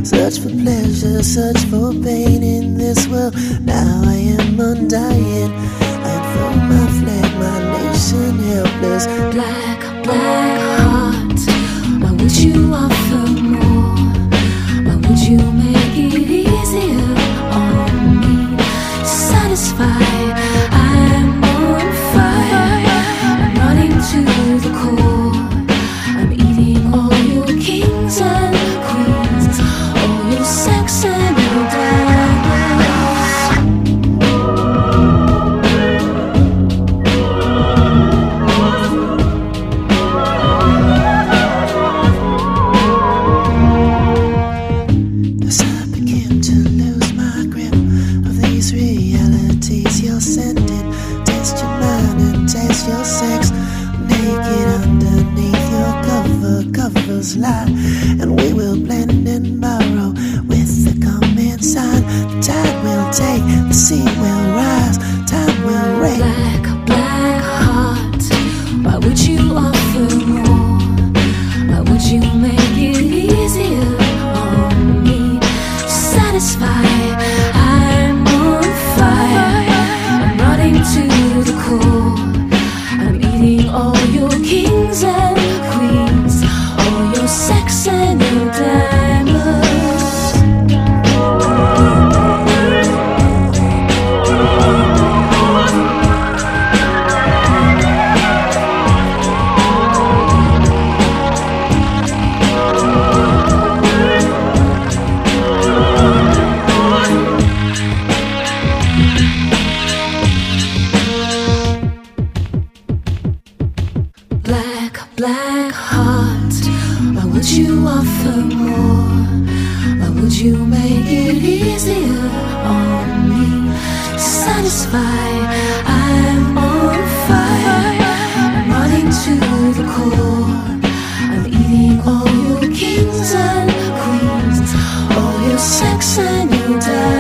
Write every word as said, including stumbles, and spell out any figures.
Search for pleasure, search for pain in this world. Now I am undying. I'd throw my flag, my nation helpless. Black, black heart, why would you offer more? Why would you make it easier on me to satisfy? I'm on fire, I'm running to the core. I'm eating all your kings and queens, all your sex and your diamonds. As I begin to lose my grip of these realities you're sending, taste your mind and taste your sex. Naked underneath your cover, covers lie, and we will blend and borrow with the comment sign. The tide will take, the sea will rise, time will reign. Black, black heart, why would you offer more? Why would you make it easier on me to satisfy? I'm on fire, I'm running to the core. I'm eating all your kings and queens, all your sex and your diamonds. Black, black heart, why would you offer more? Why would you make it easier on me to satisfy? I'm on fire, I'm running to the core. I'm eating all your kings and queens, all your sex and your diamonds.